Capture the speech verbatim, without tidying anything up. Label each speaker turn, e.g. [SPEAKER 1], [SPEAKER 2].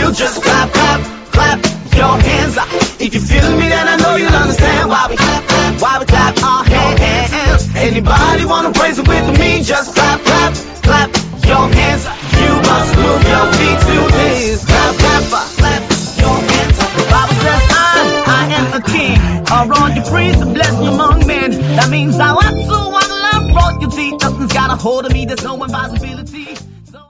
[SPEAKER 1] feel, just clap, clap, clap your hands up. If you feel me, then I know you'll understand why we clap, clap, why we clap our hands. Anybody wanna praise it with me? Just clap, clap, clap your hands up. You must move your feet to this. Clap, clap, clap your hands up. The Bible says I, I am a king. Around your priest, a blessing among men. That means I want to, I love royalty. Nothing's got a hold of me, there's no impossibility.